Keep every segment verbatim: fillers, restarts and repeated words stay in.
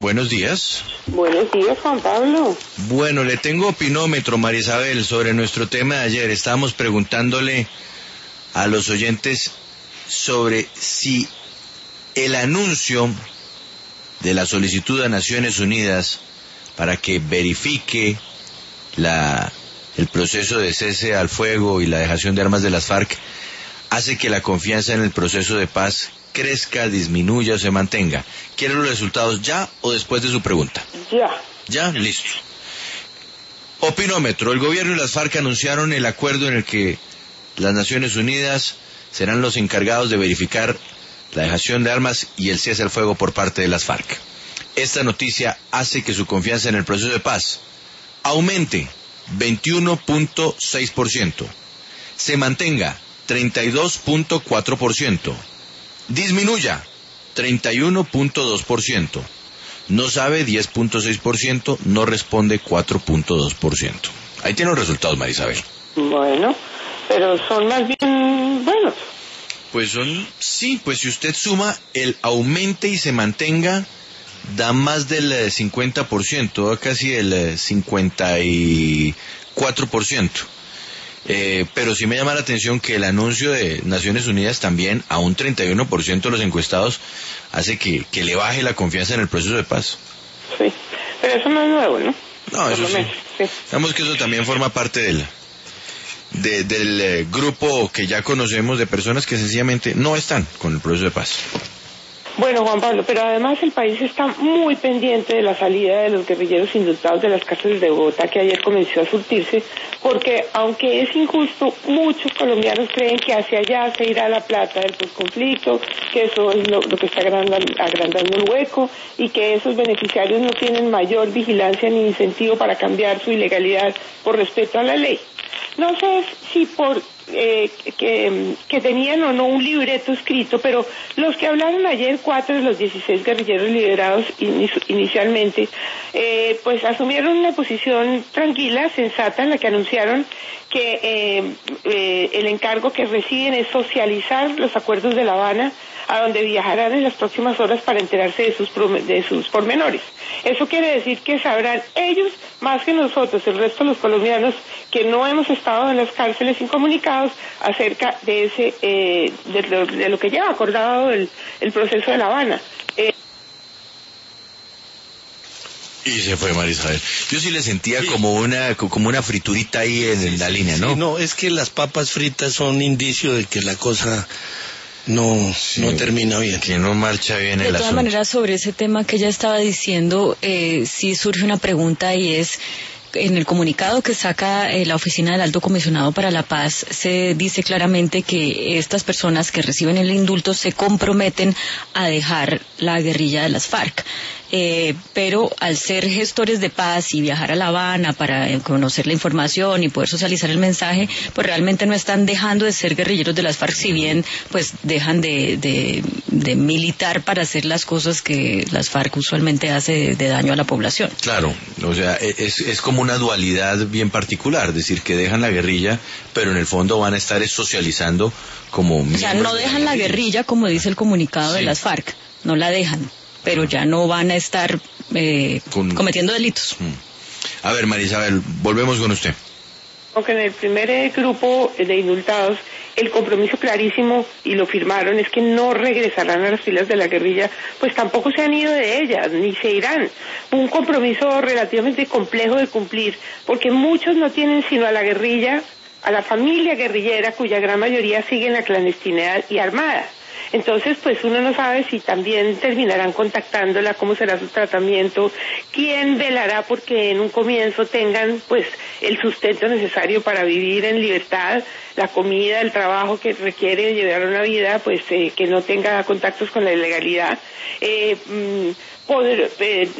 buenos días. Buenos días, Juan Pablo. Bueno, le tengo opinómetro, María Isabel, sobre nuestro tema de ayer. Estábamos preguntándole a los oyentes sobre si el anuncio de la solicitud a Naciones Unidas para que verifique la, el proceso de cese al fuego y la dejación de armas de las FARC hace que la confianza en el proceso de paz crezca, disminuya o se mantenga. ¿Quiere los resultados ya o después de su pregunta? Ya. Ya, listo. Opinómetro. El gobierno y las FARC anunciaron el acuerdo en el que las Naciones Unidas serán los encargados de verificar la dejación de armas y el cese al fuego por parte de las FARC. Esta noticia hace que su confianza en el proceso de paz aumente veintiuno punto seis por ciento, se mantenga treinta y dos punto cuatro por ciento, disminuya treinta y uno punto dos por ciento, no sabe diez punto seis por ciento, no responde cuatro punto dos por ciento. Ahí tienen los resultados, María Isabel. Bueno, pero son más bien buenos. Pues son, sí, pues si usted suma el aumente y se mantenga, da más del cincuenta por ciento, da casi el cincuenta y cuatro por ciento. Eh, pero sí me llama la atención que el anuncio de Naciones Unidas también a un treinta y uno por ciento de los encuestados hace que, que le baje la confianza en el proceso de paz. Sí, pero eso no es nuevo, ¿no? No, eso sí. sí. Digamos que eso también forma parte del, de, del eh, grupo que ya conocemos de personas que sencillamente no están con el proceso de paz. Bueno, Juan Pablo, pero además el país está muy pendiente de la salida de los guerrilleros indultados de las cárceles de Bogotá, que ayer comenzó a surtirse, porque aunque es injusto, muchos colombianos creen que hacia allá se irá la plata del posconflicto, que eso es lo, lo que está agrandando, agrandando el hueco, y que esos beneficiarios no tienen mayor vigilancia ni incentivo para cambiar su ilegalidad por respeto a la ley. No sé si por eh, que, que tenían o no un libreto escrito, pero los que hablaron ayer, cuatro de los dieciséis guerrilleros liberados in, inicialmente, eh, pues asumieron una posición tranquila, sensata, en la que anunciaron que eh, eh, el encargo que reciben es socializar los acuerdos de La Habana, a donde viajarán en las próximas horas para enterarse de sus, de sus pormenores. Eso quiere decir que sabrán ellos, más que nosotros, el resto de los colombianos, que no hemos estado en las cárceles incomunicados acerca de ese eh, de, lo, de lo que lleva acordado el, el proceso de La Habana. Eh, Y se fue María Isabel. Yo sí le sentía sí. como una como una friturita ahí en sí, la sí, línea, ¿no? Sí, no, es que las papas fritas son indicio de que la cosa no sí, no termina bien. Que no marcha bien el asunto. De todas maneras, sobre ese tema que ella estaba diciendo, eh, sí surge una pregunta y es... En el comunicado que saca eh, la Oficina del Alto Comisionado para la Paz se dice claramente que estas personas que reciben el indulto se comprometen a dejar la guerrilla de las FARC. Eh, pero al ser gestores de paz y viajar a La Habana para eh, conocer la información y poder socializar el mensaje, pues realmente no están dejando de ser guerrilleros de las FARC, si bien pues dejan de, de, de militar para hacer las cosas que las FARC usualmente hace de, de daño a la población. Claro, o sea, es, es como una dualidad bien particular, es decir, que dejan la guerrilla, pero en el fondo van a estar socializando como... O sea, no dejan la guerrilla, como dice el comunicado sí. de las FARC, no la dejan, pero ya no van a estar eh, con... cometiendo delitos. A ver, María Isabel, volvemos con usted. Aunque en el primer eh, grupo de indultados el compromiso clarísimo, y lo firmaron, es que no regresarán a las filas de la guerrilla, pues tampoco se han ido de ellas, ni se irán. Un compromiso relativamente complejo de cumplir, porque muchos no tienen sino a la guerrilla, a la familia guerrillera, cuya gran mayoría sigue en la clandestinidad y armada. Entonces, pues uno no sabe si también terminarán contactándola, cómo será su tratamiento, quién velará porque en un comienzo tengan, pues, el sustento necesario para vivir en libertad, la comida, el trabajo que requiere llevar una vida, pues, eh, que no tenga contactos con la ilegalidad. Eh, poder, eh,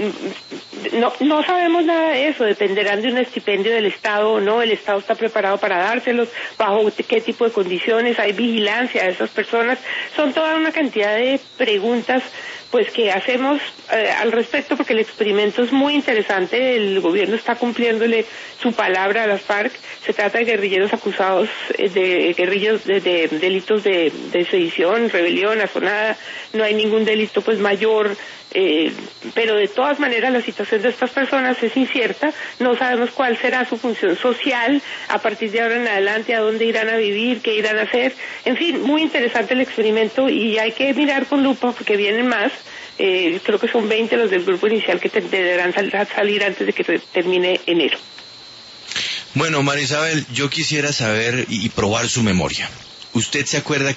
no, no sabemos nada de eso, dependerán de un estipendio del Estado o no, el Estado está preparado para dárselos, bajo qué tipo de condiciones, hay vigilancia de esas personas, son toda una cantidad de preguntas pues que hacemos eh, al respecto, porque el experimento es muy interesante, el gobierno está cumpliéndole su palabra a las FARC, se trata de guerrilleros acusados de guerrillos de, de, de delitos de, de sedición, rebelión, asonada, no hay ningún delito pues mayor Eh, pero de todas maneras la situación de estas personas es incierta, no sabemos cuál será su función social a partir de ahora en adelante, a dónde irán a vivir, qué irán a hacer, en fin, muy interesante el experimento y hay que mirar con lupa porque vienen más, eh, creo que son veinte los del grupo inicial que te, deberán sal, salir antes de que termine enero. Bueno, María Isabel, yo quisiera saber y probar su memoria. ¿Usted se acuerda